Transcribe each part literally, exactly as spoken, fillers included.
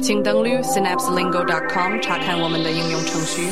请登录 synapse lingo dot com 查看我们的应用程序。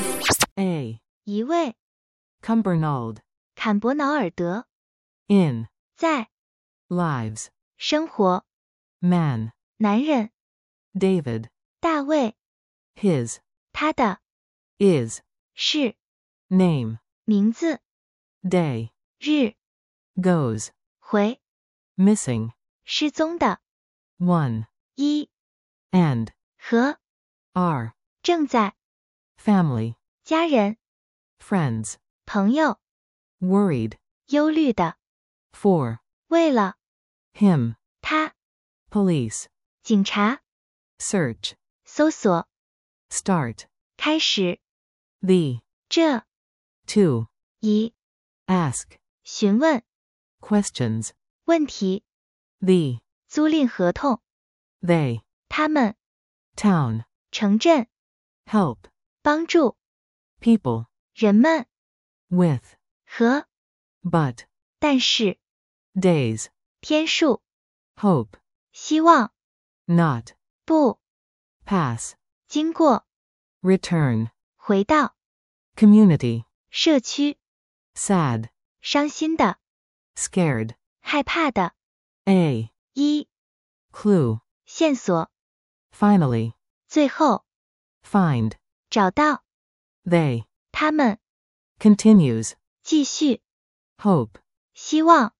A. 一位 Cumbernauld. 坎伯瑙尔德 In. 在 Lives. 生活 Man. 男人 David. 大卫 His. 他的 Is. 是 Name. 名字 Day. 日 Goes. 回 Missing. 失踪的 One. 一 And. 和 Are. 正在 Family. 家人 Friends. 朋友 Worried. 忧虑的 For. 为了 Him. 他 Police. 警察 Search. 搜索 Start. 开始 The. 这 To. 一 Ask. 询问 Questions. 问题 The. 租赁合同 They. 他们 Town. 城镇 Help. 帮助 People. 人们 With. 和 But. 但是 Days. 天数 Hope. 希望 Not. 不 Pass. 经过 Return. 回到 Community. 社区 Sad. 伤心的 Scared. 害怕的 A. 一 Clue. 线索 Finally. 最后 Find. 找到 They. 他们 Continues. 继续 Hope. 希望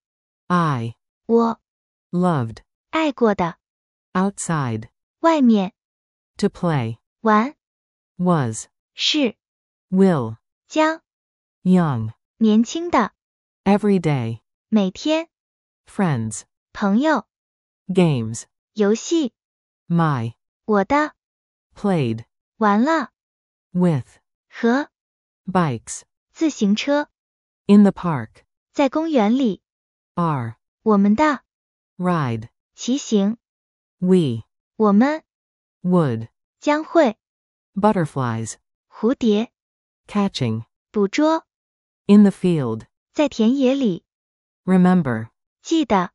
I. 我 Loved. 爱过的 Outside. 外面 To play. 玩 Was. 是 Will. 将 Young. 年轻的 Every day. 每天 Friends. 朋友 Games. 游戏 My. 我的 Played. 玩了 With. 和 Bikes. 自行车 In the park. 在公园里 Are. 我们的 Ride. 骑行 We. 我们 Would. 将会 Butterflies. 蝴蝶 Catching. 捕捉 In the field. 在田野里 Remember. 记得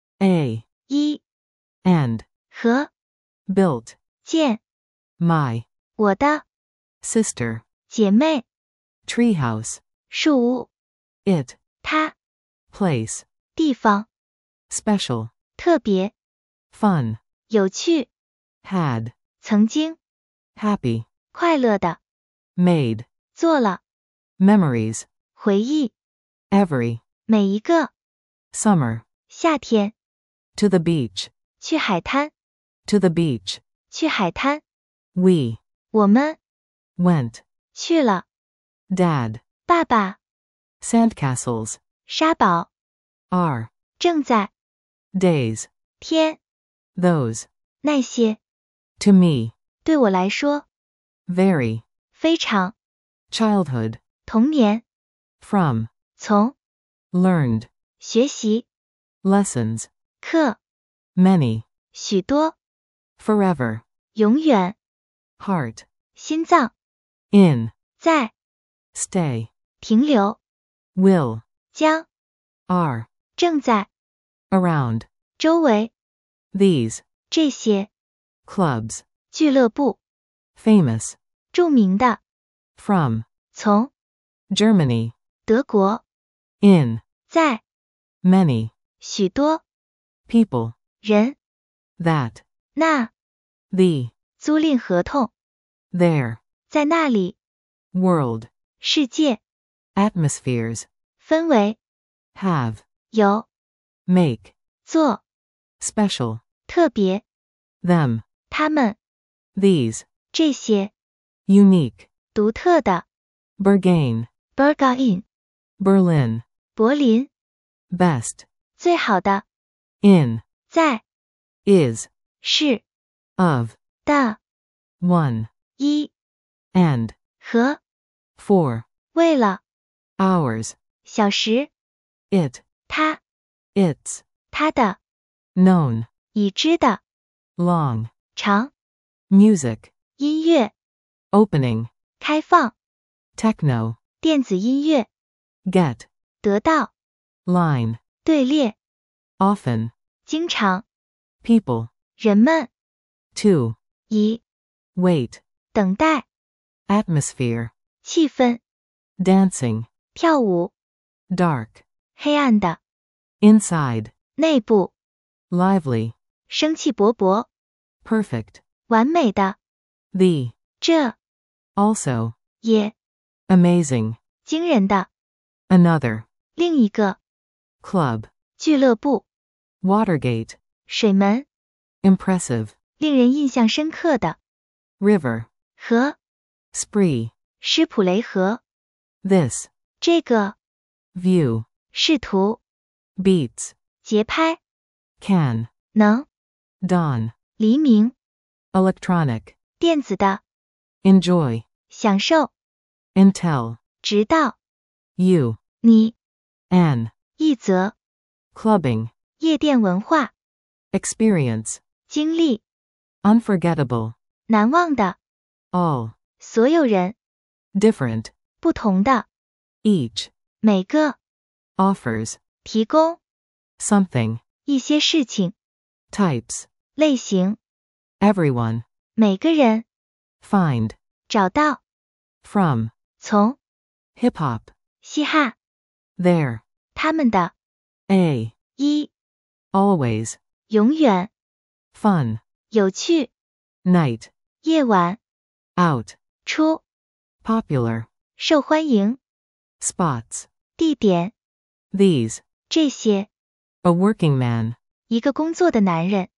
A. 一 And. 和 Built. 建 My. 我的 Sister. 姐妹 Treehouse. 树屋 It. 它 Place. 地方 Special. 特别 Fun. 有趣 Had. 曾经 Happy. 快乐的 Made. 做了 Memories. 回忆 Every. 每一个 Summer. 夏天 To the beach. 去海滩 To the beach. 去海滩 We. 我们 Went. 去了 Dad. 爸爸 Sandcastles. 沙堡 Are. 正在 Days. 天 Those. 那些 To me. 对我来说 Very. 非常 Childhood. 童年 From. 从 Learned. 学习 Lessons. 课 Many. 许多 Forever. 永远 Heart. 心脏 In. 在 Stay. 停留 Will. 将 Are. 正在 Around. 周围 These. 这些 Clubs. 俱乐部 Famous. 著名的 From. 从 Germany. 德国 In. 在 Many. 许多 People. 人 That. 那 The. 租赁合同 There. 在那里 World. 世界 Atmospheres. 氛围 Have. 有 Make. 做 Special. 特别 Them. 他们 These. 这些 Unique. 独特的 Berghain. Berghain Berlin. 柏林 Best. 最好的 In. 在 Is. 是 Of. 的 One. 一 And. 和 For. 为了 Hours. 小时 It. 他 Its. 他的 Known. 已知的 Long. 长 Music. 音乐 Opening. 开放 Techno. 电子音乐 Get. 得到 Line. 队列 Often. 经常 People. 人们 To. 以 wait, 等待， atmosphere, 气氛， dancing, 跳舞， dark, 黑暗的， inside, 内部， lively, 生气勃勃， perfect, 完美的， the, 这， also, 也， amazing, 惊人的， another, 另一个， club, 俱乐部， Watergate, 水门， impressive, 令人印象深刻的， river, 河， spree, 施普雷河， this, 这个， view, 视图， beats, 节拍， can, 能， dawn, 黎明， electronic, 电子的， enjoy, 享受， intel, 直到， you, 你， an, 一则， clubbing, 夜店文化， experience, 经历， unforgettable, 难忘的， all, 所有人， different, 不同的， each, 每个， offers, 提供， something, 一些事情， types, 类型， everyone, 每个人， find, 找到， from, 从， hip hop, 嘻哈， there, 他们的， a, 一， always, 永远， fun, 有趣， night, 夜晚， out, 出， popular, 受欢迎， spots, 地点， these, 这些， a working man, 一个工作的男人，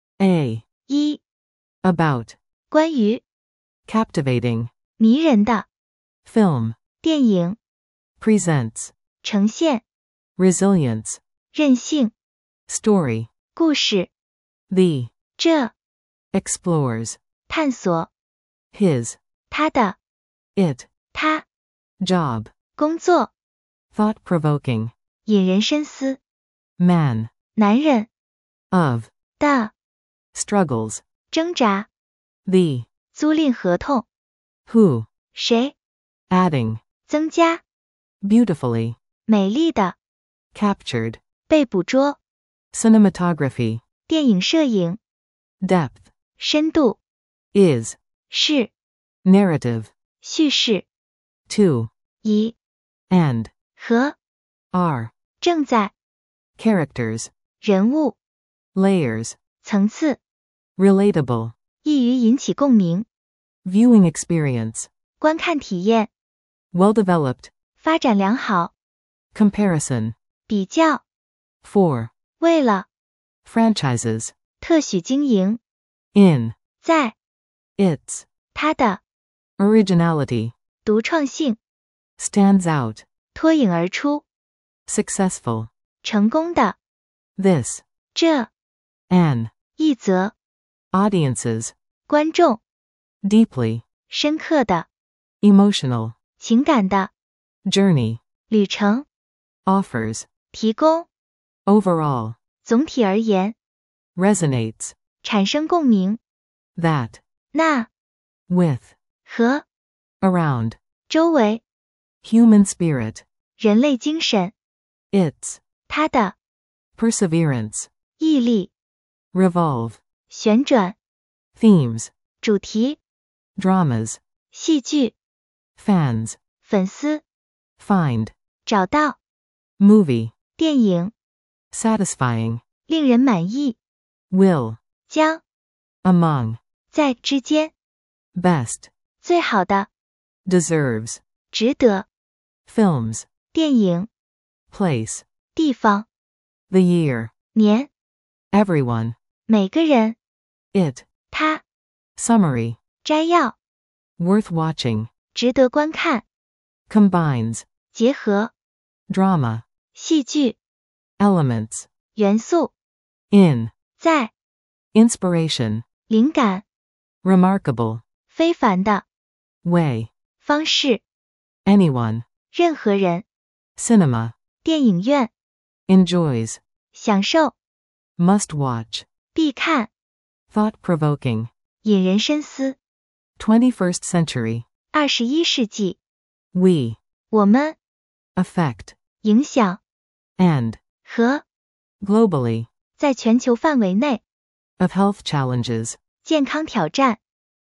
a, 一， about, 关于， captivating, 迷人的， film, 电影， presents, 呈现， resilience, 韧性， story, 故事， the, 这， explores, 探索， his, 他的， it, 他， job, 工作， thought-provoking, 引人深思， man, 男人， of, 的， struggles, 挣扎， the, 租赁合同， who, 谁， adding, 增加， beautifully, 美丽的， captured, 被捕捉， cinematography, 电影摄影， depth, 深度， is, 是， narrative, 叙事， to, 以， and, 和， are, 正在， characters, 人物， layers, 层次， relatable, 易于引起共鸣， viewing experience, 观看体验， well-developed, 发展良好， comparison, 比较， for, 为了， franchises, 特许经营， in, 在， its, 它的， originality, 独创性， stands out, 脱颖而出， successful, 成功的， this, 这， an, 一则， audiences, 观众， deeply, 深刻的， emotional, 情感的， journey, 旅程， offers, 提供， overall, 总体而言， resonates, 产生共鸣， that, 那， with, 和， around, 周围， human spirit, 人类精神， its, 它的， perseverance, 毅力， revolve, 旋转， themes, 主题， dramas, 戏剧， fans, 粉丝， find, 找到， movie, 电影， satisfying, 令人满意， will, 将， among, 在之间， best, 最好的， deserves, 值得， films, 电影， place, 地方， the year, 年， everyone, 每个人， it, 他， summary, 摘要， worth watching, 值得观看， combines, 结合， drama, 戏剧， elements, 元素， in, 在， inspiration, 灵感， remarkable, 非凡的， way, 方式， anyone, 任何人， cinema, 电影院， enjoys, 享受， must watch, 必看， thought-provoking, 引人深思， twenty-first century, 二十一世纪， we, 我们， affect, 影响， and, 和， globally, 在全球范围内， of health challenges, 健康挑战，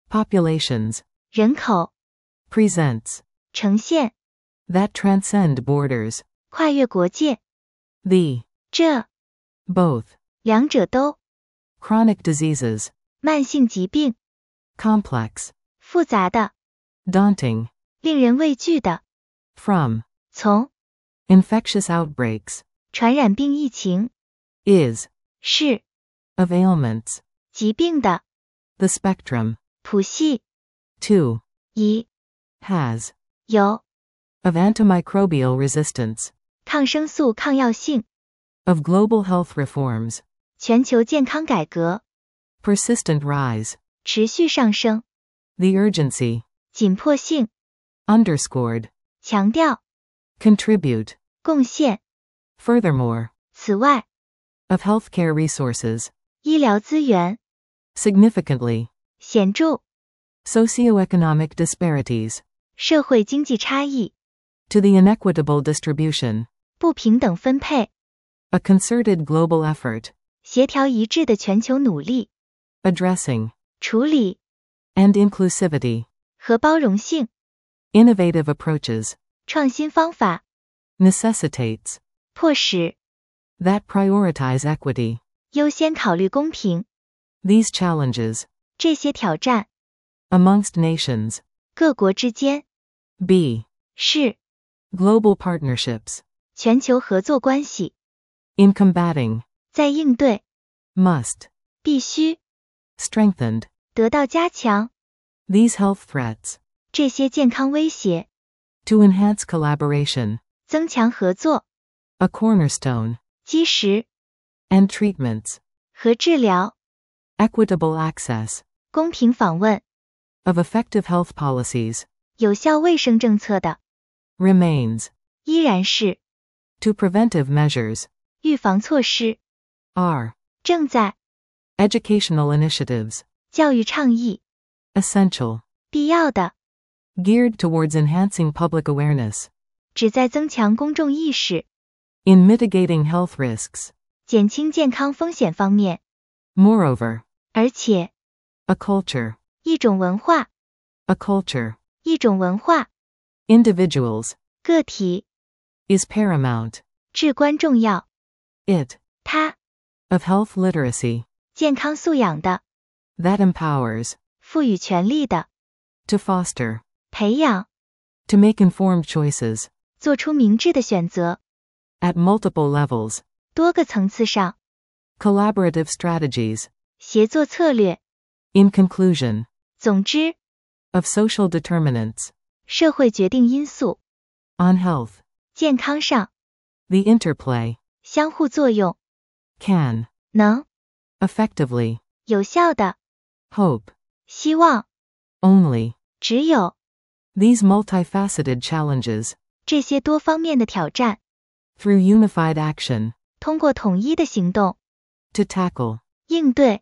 populations, 人口， presents, 呈现， that transcend borders, 跨越国界， the, 这， both, 两者都， chronic diseases, 慢性疾病， complex, 复杂的， daunting, 令人畏惧的， from, 从， infectious outbreaks, 传染病疫情， is, 是， of ailments, 疾病的， the spectrum, 谱系， to, 一， has, 有， of antimicrobial resistance, 抗生素抗药性， of global health reforms, 全球健康改革， persistent rise, 持续上升， the urgency, 紧迫性， underscored, 强调， contribute, 贡献， furthermore, 此外， of healthcare resources, 医疗资源， significantly, 显著， socioeconomic disparities, 社会经济差异， to the inequitable distribution, 不平等分配， a concerted global effort, 协调一致的全球努力， addressing, 处理 and inclusivity, 和包容性， innovative approaches, 创新方法， necessitates, 迫使 that prioritize equity, 优先考虑公平， these challenges, 这些挑战， amongst nations, 各国之间 be, 是 global partnerships, 全球合作关系， in combating, 在应对 must, 必须 strengthened, 得到加强， these health threats, 这些健康威胁， to enhance collaboration, 增强合作， a cornerstone, 基石 and treatments, 和治疗， equitable access, 公平访问， of effective health policies, 有效卫生政策的， remains, 依然是 to preventive measures, 预防措施， are, 正在 educational initiatives, 教育倡议， essential, 必要的， geared towards enhancing public awareness, 旨在增强公众意识， in mitigating health risks, 减轻健康风险方面， moreover, 而且 a culture, 一种文化， a culture, 一种文化， individuals, 个体 is paramount, 至关重要， it, 它 of health literacy, 健康素养的， that empowers, 赋予权利的， to foster, 培养， to make informed choices, 做出明智的选择， at multiple levels, 多个层次上， collaborative strategies, 协作策略， in conclusion, 总之， of social determinants, 社会决定因素， on health, 健康上， the interplay, 相互作用， can, 能 effectively, 有效的 hope, 希望 only, 只有 these multifaceted challenges, 这些多方面的挑战， through unified action, 通过统一的行动 to tackle, 应对，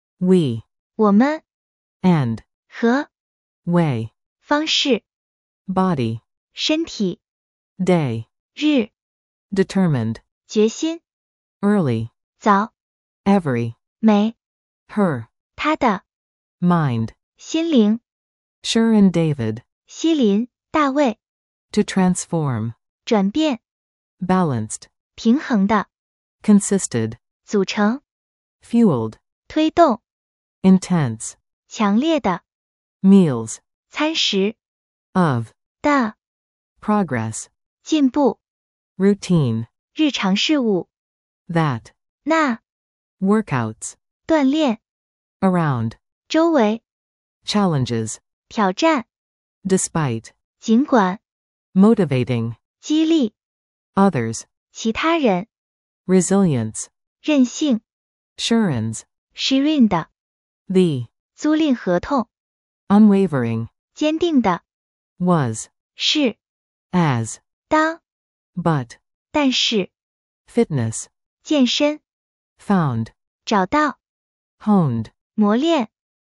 we, 我们 and, 和 way, 方式 body, 身体 day, 日 determined, 决心 early, 早 every, 美 her, 他的 mind, 心灵 sure and David, 西林大卫 to transform, 转变 balanced, 平衡的 consisted, 组成 fueled, 推动 intense, 强烈的 meals, 餐食 of, 的 progress, 进步 routine, 日常事务 that, 那 workouts, 锻炼 around, 周围 challenges, 挑战 despite, 尽管 motivating, 激励 others, 其他人 resilience, 韧性 surance, 适运的 the, 租赁合同 unwavering, 坚定的 was, 是 as, 当 but, 但是 fitness, 健身 found, 找到 honed, 磨练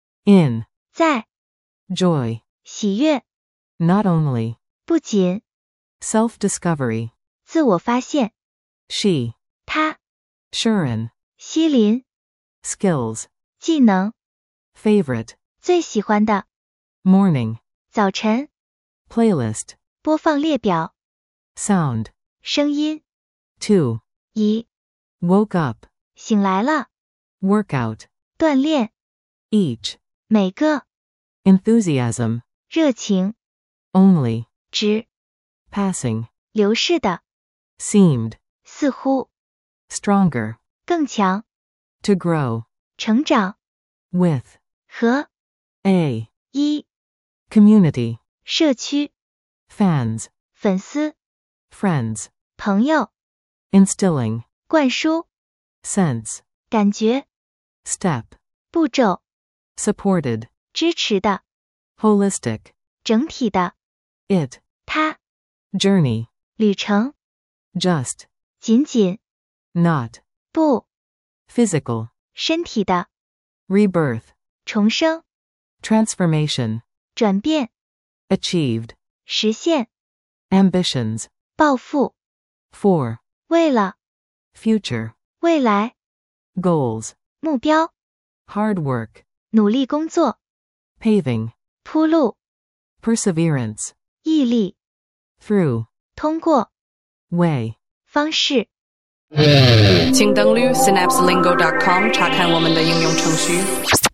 in, 在 joy, 喜悦 not only, 不仅 self-discovery, 自我发现 she, 他 shuren, 西林 skills, 技能 favorite, 最喜欢的， morning, 早晨， playlist, 播放列表， sound, 声音， two, 一， woke up, 醒来了， workout, 锻炼， each, 每个， enthusiasm, 热情， only, 只， passing, 流逝的， seemed, 似乎， stronger, 更强， to grow, 成长， with, 和， a, 一， community, 社区， fans, 粉丝， friends, 朋友， instilling, 灌输， sense, 感觉， step, 步骤， supported, 支持的， holistic, 整体的， it, 它， journey, 旅程， just, 仅仅， not, 不， physical, 身体的， rebirth, 重生， transformation, 转变， achieved, 实现， ambitions, 抱负， for, 为了， future, 未来， goals, 目标， hard work, 努力工作， paving, 铺路， perseverance, 毅力， through, 通过， way. 方式。 请登录 synapse lingo dot com 查看我们的应用程序。